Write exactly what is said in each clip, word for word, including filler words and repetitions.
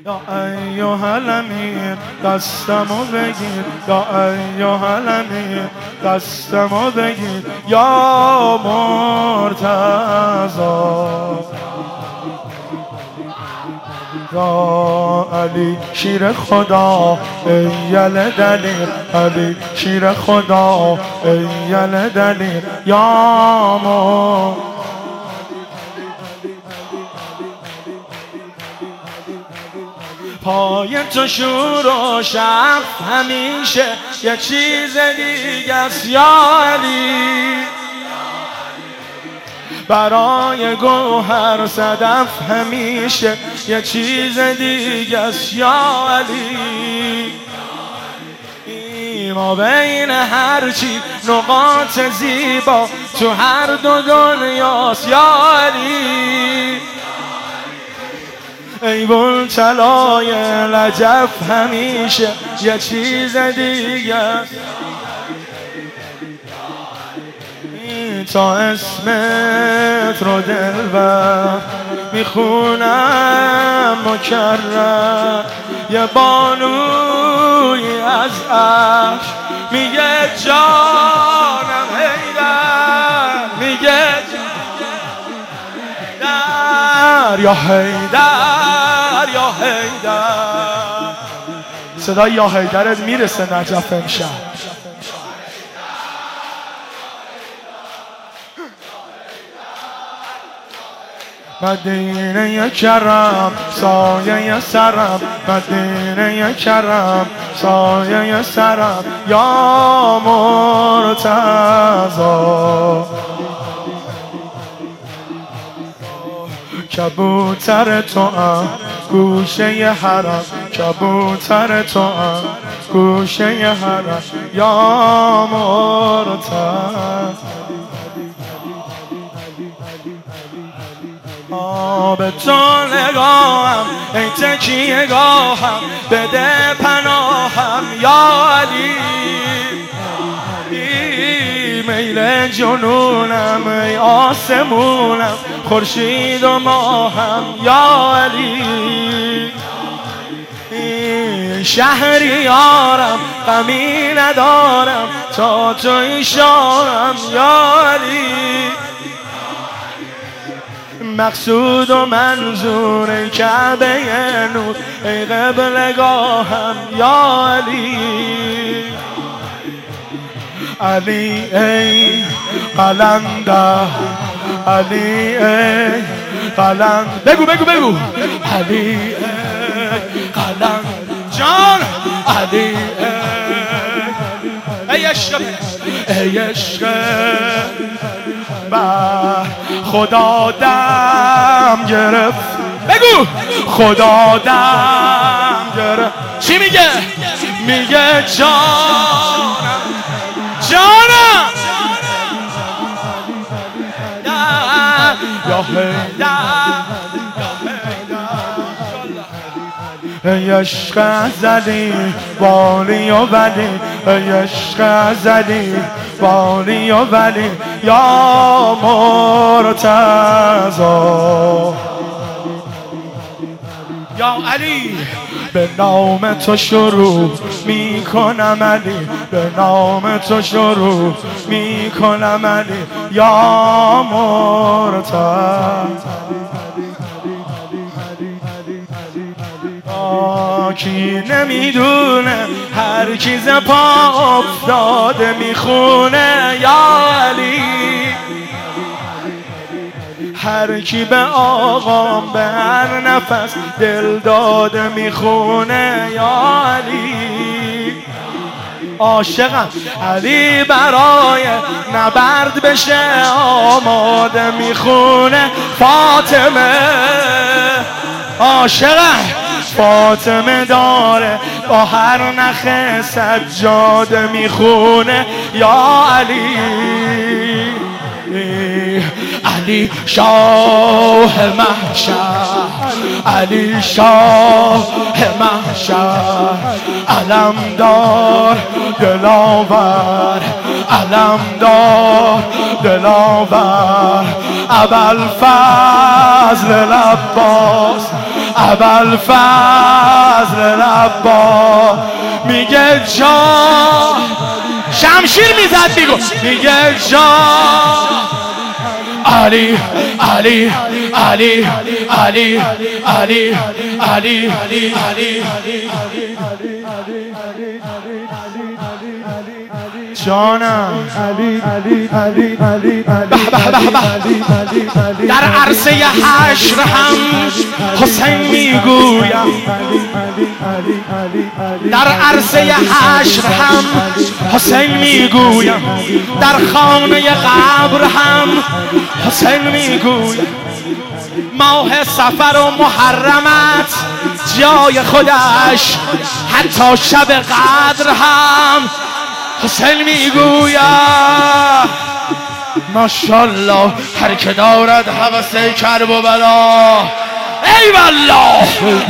یا ایها الامیر دستمو بگیر، یا ایها الامیر دستمو بگیر، یا مرتضی، یا علی شیر خدا ای یل دلیر، علی شیر خدا ای یل دلیر، یا مرتضی. پای تو شور و شف همیشه یه چیز دیگه است یا علی، برای گوهر صدف همیشه یه چیز دیگه است یا علی. ما بین هرچی نقاط زیبا تو هر دو دنیاست یا علی، ای بول طلای لجف همیشه یه چیز دیگه است. تا اسمت رو دلبر میخونم مکرر، یه بانوی از عشق میگه جانم حیدر، میگه در یا حیدر یا حیدر. صدای یا حیدرت میرسه نجف امشب. مدینه کرم سایه سرم، مدینه کرم سایه سرم، یا مرتضی. کبوتر تو ام گوشه حرم، کبوتر تو ام گوشه حرم، یا مرتضی. به تو نگاهم ای تکیه گاهم، بده پناهم یا علی. میل جنونم ای آسمونم، خورشید و ماهم یا علی. شهریارم غمی ندارم تا تو ایشارم یا علی. مقصود و منظور ای کعبه نور، ای قبلگاهم یا علی. علی ای قلندر، علی ای قلند، بگو بگو بگو، علی ای قلند جان، علی ای ای عشق، ای عشق با خدا دم گرفت، بگو خدا دم گرفت. چی میگه؟ میگه جانم جانم یا حیدر. ای عشق ازلی والی و ولی، ای عشق ازلی والی و ولی، یا مرتضی. یا علی به نام تو شروع می کنم علی، به نام تو شروع می کنم علی، یا مرتضی. کی نمیدونه هر کی ز پا افتاده میخونه یا علی. هر کی به آقام به هر نفس دل داده میخونه یا علی. عاشقم علی برای نبرد بشه آماده میخونه فاطمه. عاشقم فاطمه داره با هر نخ سجاده میخونه یا علی. علی شاه محشر، علی شاه محشر، علمدار دلاور، علمدار دلاور، ابوالفضل العباس، ابوالفضل ربا میگه جان شمشیر میزد میگو میگه جان علی علی علی علی علی علی علی جانم در عرصه حشر هم حسین میگویم در عرصه حشر هم حسین میگویم در خانه قبر هم حسین میگویم ماه صفر و محرمت جای خودش حتی شب قدر هم حسین میگوید ماشاءالله هر که دارد هوس کرب و بلا ای والله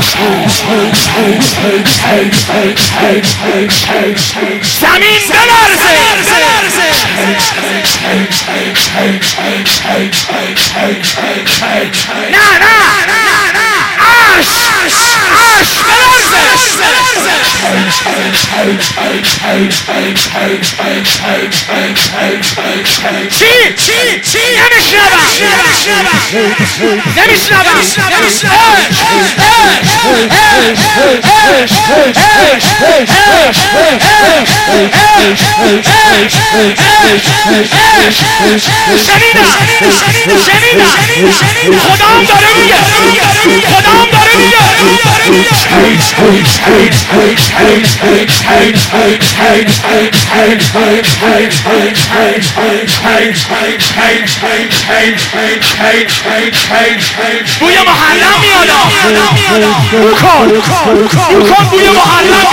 زمین بلرزه نه نه عرش عرش بلرزه چی چی چی نمیشنوم نمیشنوم شنیدم شنیدم خدام داره میگه خدام داره میگه بوی محرم میاد بو کن بو کن بوی محرم